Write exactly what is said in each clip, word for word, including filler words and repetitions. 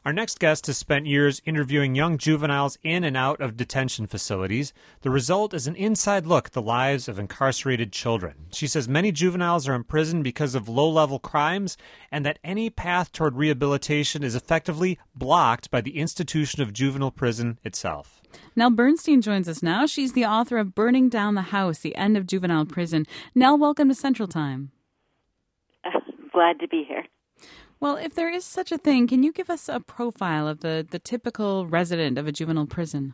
Our next guest has spent years interviewing young juveniles in and out of detention facilities. The result is an inside look at the lives of incarcerated children. She says many juveniles are in prison because of low-level crimes and that any path toward rehabilitation is effectively blocked by the institution of juvenile prison itself. Nell Bernstein joins us now. She's the author of Burning Down the House, The End of Juvenile Prison. Nell, welcome to Central Time. Uh, glad to be here. Well, if there is such a thing, can you give us a profile of the, the typical resident of a juvenile prison?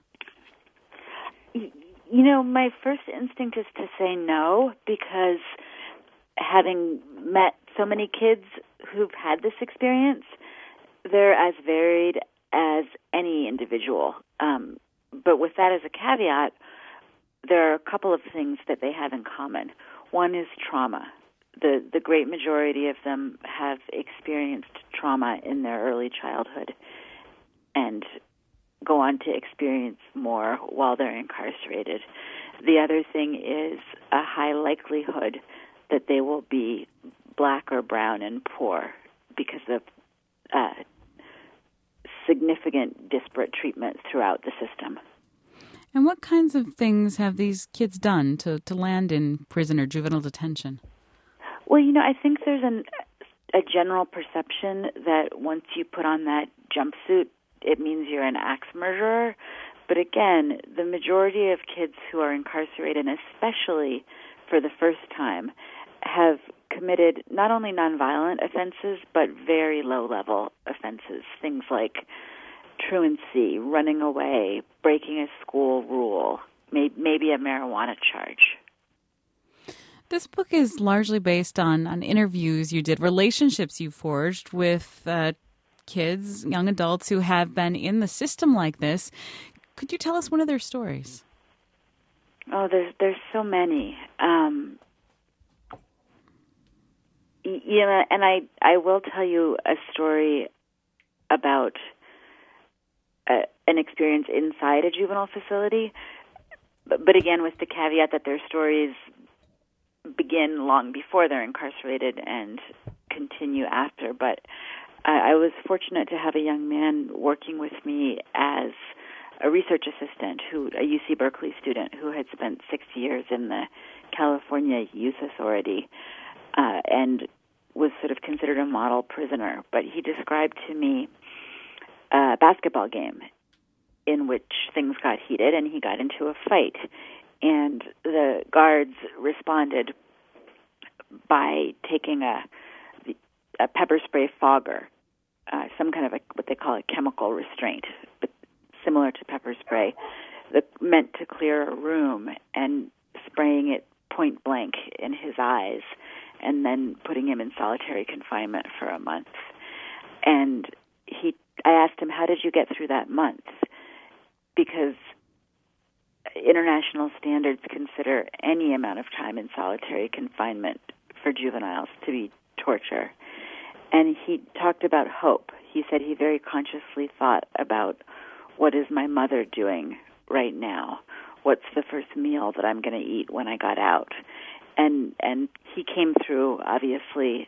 You know, my first instinct is to say no, because having met so many kids who've had this experience, they're as varied as any individual. Um, but with that as a caveat, there are a couple of things that they have in common. One is trauma. The the great majority of them have experienced trauma in their early childhood and go on to experience more while they're incarcerated. The other thing is a high likelihood that they will be black or brown and poor because of uh, significant disparate treatment throughout the system. And what kinds of things have these kids done to, to land in prison or juvenile detention? Well, you know, I think there's an, a general perception that once you put on that jumpsuit, it means you're an axe murderer. But again, the majority of kids who are incarcerated, and especially for the first time, have committed not only nonviolent offenses, but very low-level offenses, things like truancy, running away, breaking a school rule, may, maybe a marijuana charge. This book is largely based on, on interviews you did, relationships you forged with uh, kids, young adults who have been in the system like this. Could you tell us one of their stories? Oh, there's there's so many. Um, you know, and I, I will tell you a story about a, an experience inside a juvenile facility, but, but again with the caveat that their stories begin long before they're incarcerated and continue after. But I, I was fortunate to have a young man working with me as a research assistant, who a U C Berkeley student who had spent six years in the California Youth Authority uh, and was sort of considered a model prisoner. But he described to me a basketball game in which things got heated and he got into a fight. And the guards responded by taking a, a pepper spray fogger, uh, some kind of a, what they call a chemical restraint, but similar to pepper spray, that meant to clear a room, and spraying it point blank in his eyes, and then putting him in solitary confinement for a month. And he, I asked him, "How did you get through that month?" Because international standards consider any amount of time in solitary confinement for juveniles to be torture. And he talked about hope. He said he very consciously thought about, what is my mother doing right now? What's the first meal that I'm going to eat when I got out? And and he came through, obviously,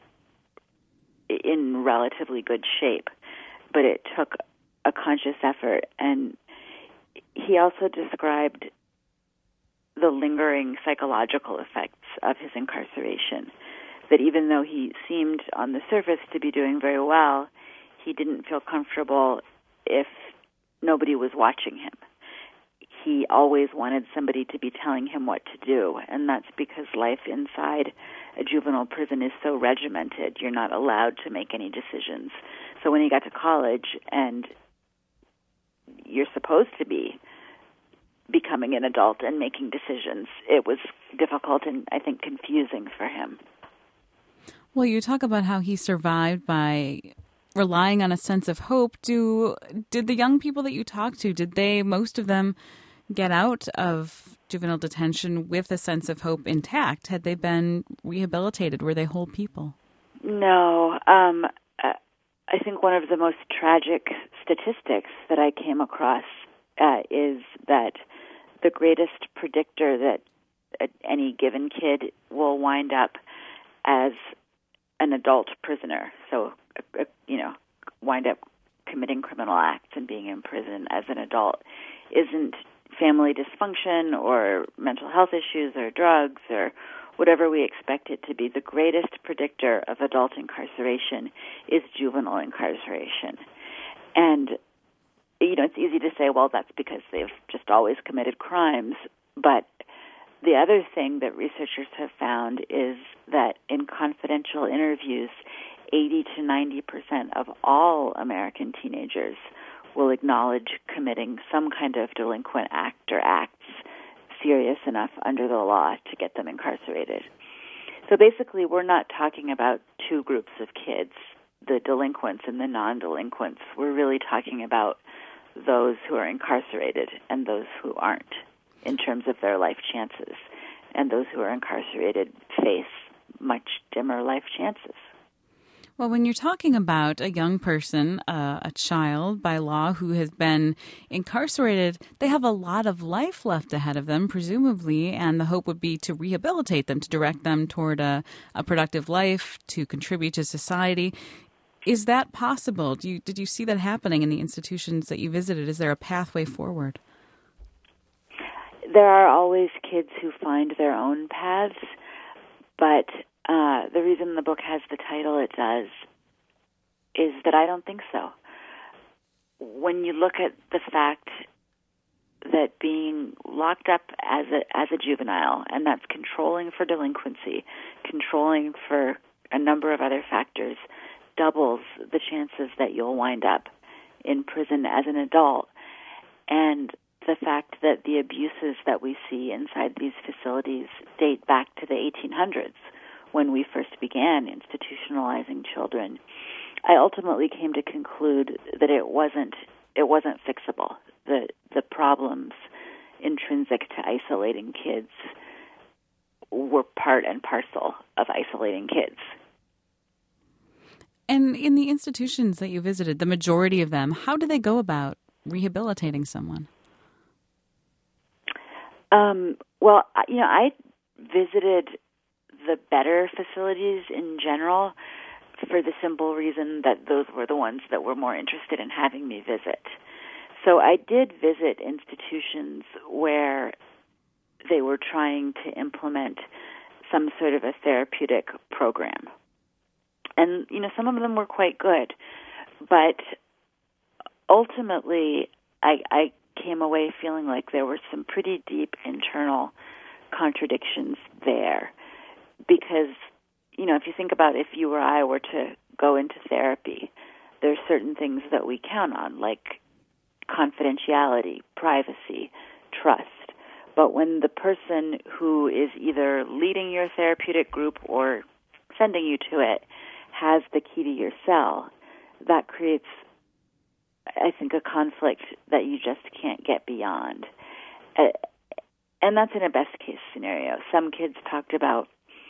in relatively good shape, but it took a conscious effort. And he also described the lingering psychological effects of his incarceration, that even though he seemed on the surface to be doing very well, he didn't feel comfortable if nobody was watching him. He always wanted somebody to be telling him what to do, and that's because life inside a juvenile prison is so regimented. You're not allowed to make any decisions. So when he got to college and you're supposed to be becoming an adult and making decisions, it was difficult and I think confusing for him. Well, you talk about how he survived by relying on a sense of hope. Do did the young people that you talked to, did they, most of them, get out of juvenile detention with a sense of hope intact? Had they been rehabilitated? Were they whole people? No. Um, I think one of the most tragic statistics that I came across uh, is that the greatest predictor that uh, any given kid will wind up as an adult prisoner, so, uh, you know, wind up committing criminal juvenile acts and being in prison as an adult isn't family dysfunction or mental health issues or drugs or whatever we expect it to be. The greatest predictor of adult incarceration is juvenile incarceration. And, you know, it's easy to say, well, that's because they've just always committed crimes. But the other thing that researchers have found is that in confidential interviews, eighty to ninety percent of all American teenagers will acknowledge committing some kind of delinquent act or acts serious enough under the law to get them incarcerated. So basically, we're not talking about two groups of kids, the delinquents and the non-delinquents. We're really talking about those who are incarcerated and those who aren't in terms of their life chances. And those who are incarcerated face much dimmer life chances. Well, when you're talking about a young person, uh, a child by law who has been incarcerated, they have a lot of life left ahead of them, presumably, and the hope would be to rehabilitate them, to direct them toward a, a productive life, to contribute to society. Is that possible? Do you, did you see that happening in the institutions that you visited? Is there a pathway forward? There are always kids who find their own paths, but Uh, the reason the book has the title it does is that I don't think so. When you look at the fact that being locked up as a as a juvenile, and that's controlling for delinquency, controlling for a number of other factors, doubles the chances that you'll wind up in prison as an adult, and the fact that the abuses that we see inside these facilities date back to the eighteen hundreds, when we first began institutionalizing children, I ultimately came to conclude that it wasn't it wasn't fixable. The the problems intrinsic to isolating kids were part and parcel of isolating kids. And in the institutions that you visited, the majority of them, how do they go about rehabilitating someone? Um, well, you know, I visited the better facilities in general for the simple reason that those were the ones that were more interested in having me visit. So I did visit institutions where they were trying to implement some sort of a therapeutic program. And, you know, some of them were quite good. But ultimately, I, I came away feeling like there were some pretty deep internal contradictions there. Because, you know, if you think about if you or I were to go into therapy, there's certain things that we count on, like confidentiality, privacy, trust. But when the person who is either leading your therapeutic group or sending you to it has the key to your cell, that creates, I think, a conflict that you just can't get beyond. Uh, and that's in a best-case scenario. Some kids talked about,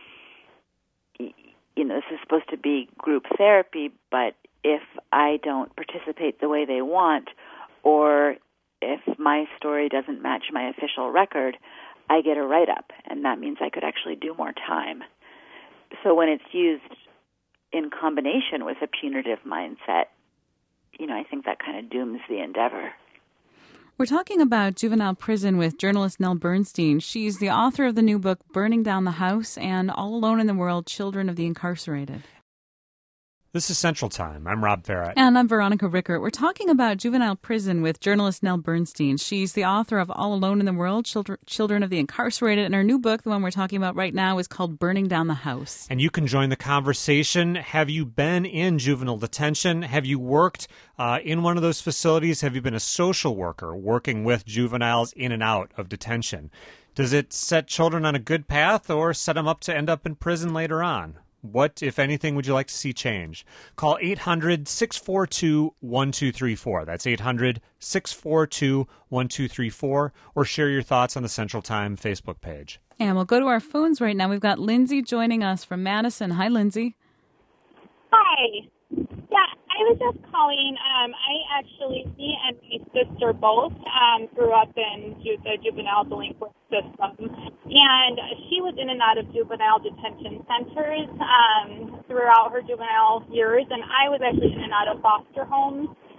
you know, this is supposed to be group therapy, but if I don't participate the way they want, or if my story doesn't match my official record, I get a write-up, and that means I could actually do more time. So when it's used in combination with a punitive mindset, you know, I think that kind of dooms the endeavor. We're talking about juvenile prison with journalist Nell Bernstein. She's the author of the new book, Burning Down the House, and All Alone in the World, Children of the Incarcerated. This is Central Time. I'm Rob Farrett. And I'm Veronica Rickert. We're talking about juvenile prison with journalist Nell Bernstein. She's the author of All Alone in the World, Children, Children of the Incarcerated. And her new book, the one we're talking about right now, is called Burning Down the House. And you can join the conversation. Have you been in juvenile detention? Have you worked uh, in one of those facilities? Have you been a social worker working with juveniles in and out of detention? Does it set children on a good path or set them up to end up in prison later on? What, if anything, would you like to see change? Call eight hundred, six four two, one two three four. That's eight hundred, six four two, one two three four. Or share your thoughts on the Central Time Facebook page. And we'll go to our phones right now. We've got Lindsay joining us from Madison. Hi, Lindsay. Hi. Yeah, I was just calling. Um, I actually, me and my sister both um, grew up in ju- the juvenile delinquent system, and she was in and out of juvenile detention centers um, throughout her juvenile years, and I was actually in and out of foster homes.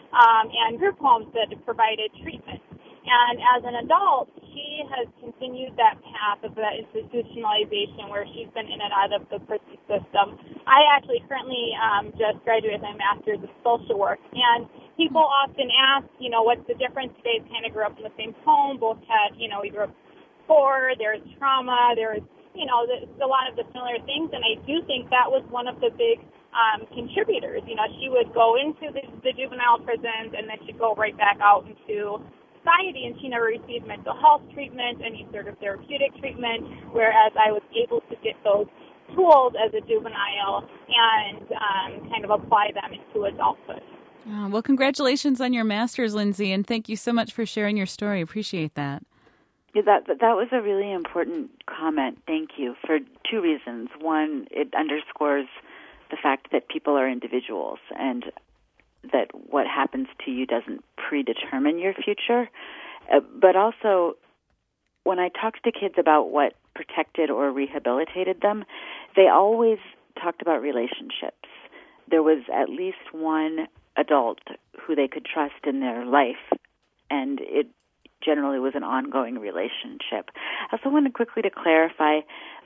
um, and group homes that provided treatment. And as an adult, she has continued that path of that institutionalization where she's been in and out of the prison system. I actually currently um, just graduated my master's in social work, and people often ask, you know, what's the difference? They kind of grew up in the same home, both had, you know, we grew up poor, there's trauma, there's, you know, there's a lot of the similar things, and I do think that was one of the big um, contributors. You know, she would go into the, the juvenile prisons, and then she'd go right back out into society, and she never received mental health treatment, any sort of therapeutic treatment, whereas I was able to get those tools as a juvenile and um, kind of apply them into adulthood. Oh, well, congratulations on your master's, Lindsay, and thank you so much for sharing your story. Appreciate that. Yeah, that that was a really important comment. Thank you, for two reasons. One, it underscores the fact that people are individuals and that what happens to you doesn't predetermine your future. Uh, but also, when I talked to kids about what protected or rehabilitated them, they always talked about relationships. There was at least one adult who they could trust in their life, and it generally was an ongoing relationship. I also wanted quickly to clarify,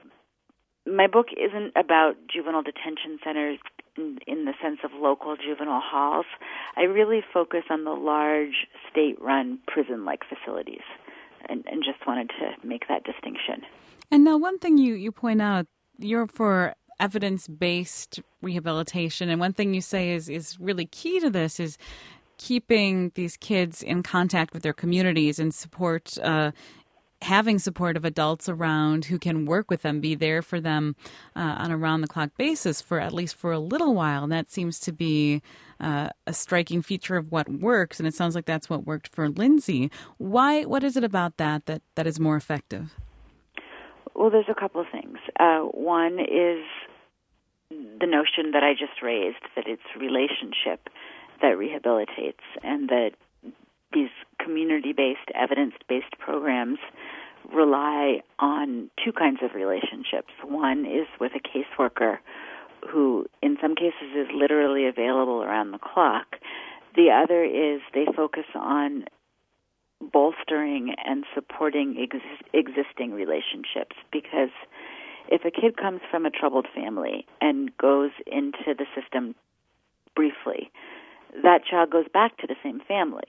my book isn't about juvenile detention centers in, in the sense of local juvenile halls. I really focus on the large state-run prison-like facilities, and, and just wanted to make that distinction. And now one thing you, you point out, you're for evidence-based rehabilitation, and one thing you say is, is really key to this is keeping these kids in contact with their communities and support, uh, having supportive adults around who can work with them, be there for them uh, on a round-the-clock basis for at least for a little while. And that seems to be uh, a striking feature of what works, and it sounds like that's what worked for Lindsay. Why? What is it about that that, that is more effective? Well, there's a couple of things. Uh, one is the notion that I just raised, that it's relationship that rehabilitates, and that these community-based, evidence-based programs rely on two kinds of relationships. One is with a caseworker who, in some cases, is literally available around the clock. The other is they focus on bolstering and supporting ex- existing relationships, because if a kid comes from a troubled family and goes into the system briefly, that child goes back to the same family.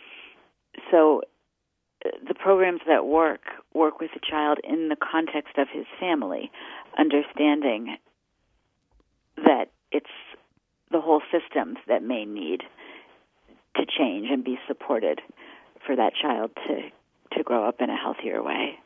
So uh, the programs that work work with the child in the context of his family, understanding that it's the whole systems that may need to change and be supported for that child to, to grow up in a healthier way.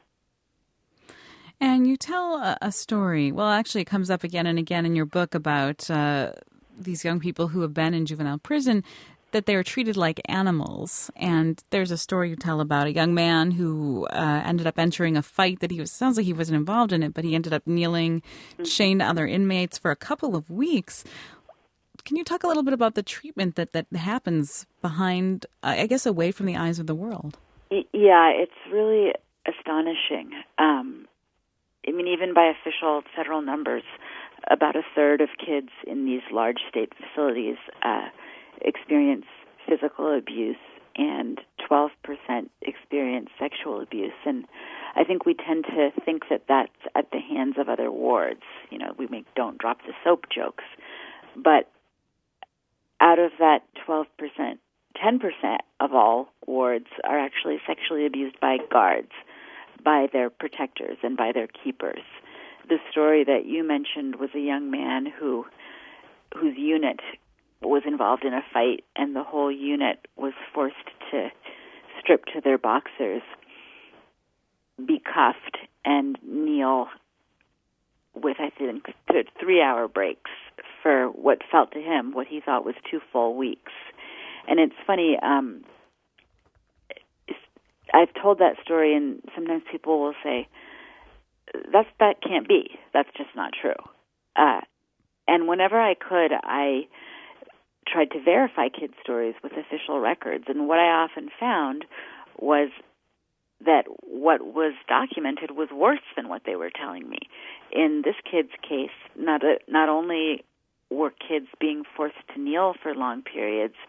And you tell a, a story, well, actually it comes up again and again in your book about uh, these young people who have been in juvenile prison, that they were treated like animals. And there's a story you tell about a young man who uh, ended up entering a fight that he was, sounds like he wasn't involved in it, but he ended up kneeling, mm-hmm. chained to other inmates for a couple of weeks. Can you talk a little bit about the treatment that, that happens behind, uh, I guess, away from the eyes of the world? Yeah, it's really astonishing. Um, I mean, even by official federal numbers, about a third of kids in these large state facilities uh, experience physical abuse, and twelve percent experience sexual abuse. And I think we tend to think that that's at the hands of other wards. You know, we make don't drop the soap jokes. But out of that twelve percent, ten percent of all wards are actually sexually abused by guards, by their protectors, and by their keepers. The story that you mentioned was a young man who whose unit was involved in a fight, and the whole unit was forced to strip to their boxers, be cuffed, and kneel with, I think, th- three-hour breaks for what felt to him what he thought was two full weeks. And it's funny, um, I've told that story, and sometimes people will say, That's, that can't be. That's just not true. Uh, and whenever I could, I tried to verify kids' stories with official records. And what I often found was that what was documented was worse than what they were telling me. In this kid's case, not a, not only were kids being forced to kneel for long periods,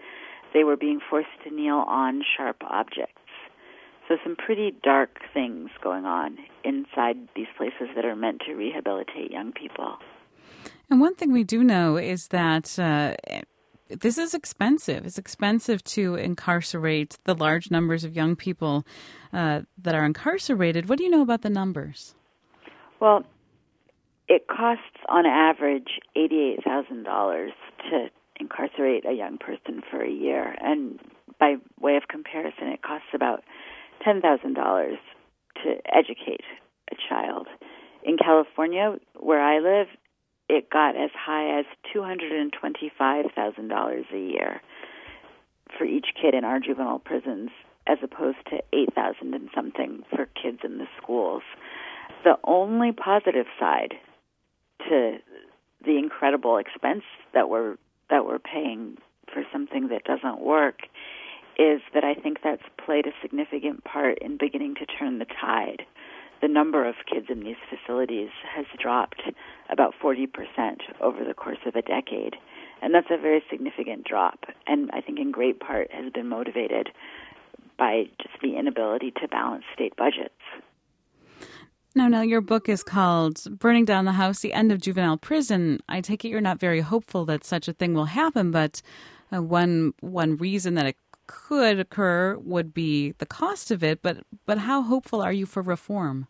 they were being forced to kneel on sharp objects. So some pretty dark things going on inside these places that are meant to rehabilitate young people. And one thing we do know is that uh, this is expensive. It's expensive to incarcerate the large numbers of young people uh, that are incarcerated. What do you know about the numbers? Well, it costs on average eighty-eight thousand dollars to incarcerate a young person for a year. And by way of comparison, it costs about ten thousand dollars to educate a child. In California, where I live, it got as high as two hundred twenty-five thousand dollars a year for each kid in our juvenile prisons, as opposed to eight thousand dollars and something for kids in the schools. The only positive side to the incredible expense that we're that we're paying for something that doesn't work is that I think that's played a significant part in beginning to turn the tide. The number of kids in these facilities has dropped about forty percent over the course of a decade, and that's a very significant drop, and I think in great part has been motivated by just the inability to balance state budgets. Now, now, your book is called Burning Down the House, The End of Juvenile Prison. I take it you're not very hopeful that such a thing will happen, but uh, one one reason that it could occur would be the cost of it, but but how hopeful are you for reform?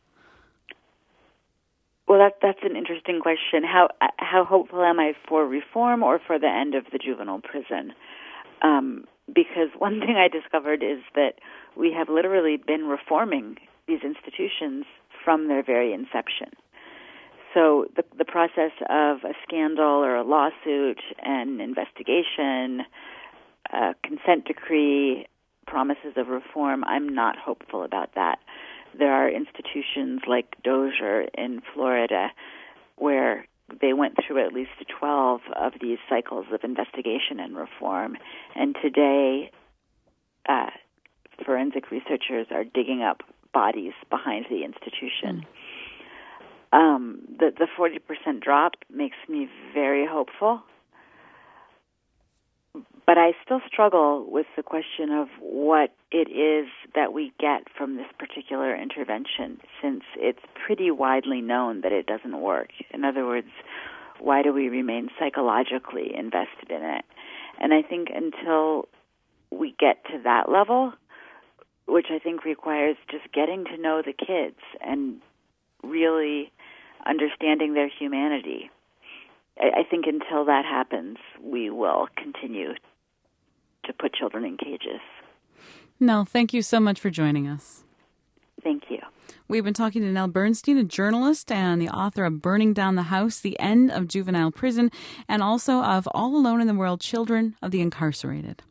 Well, that, that's an interesting question. How how hopeful am I for reform or for the end of the juvenile prison? Um, because one thing I discovered is that we have literally been reforming these institutions from their very inception. So the, the process of a scandal or a lawsuit, an investigation, a consent decree, promises of reform, I'm not hopeful about that. There are institutions like Dozier in Florida where they went through at least twelve of these cycles of investigation and reform. And today, uh, forensic researchers are digging up bodies behind the institution. Mm. Um, the, the forty percent drop makes me very hopeful. But I still struggle with the question of what it is that we get from this particular intervention, since it's pretty widely known that it doesn't work. In other words, why do we remain psychologically invested in it? And I think until we get to that level, which I think requires just getting to know the kids and really understanding their humanity, I think until that happens, we will continue to put children in cages. Nell, thank you so much for joining us. Thank you. We've been talking to Nell Bernstein, a journalist and the author of Burning Down the House, The End of Juvenile Prison, and also of All Alone in the World, Children of the Incarcerated.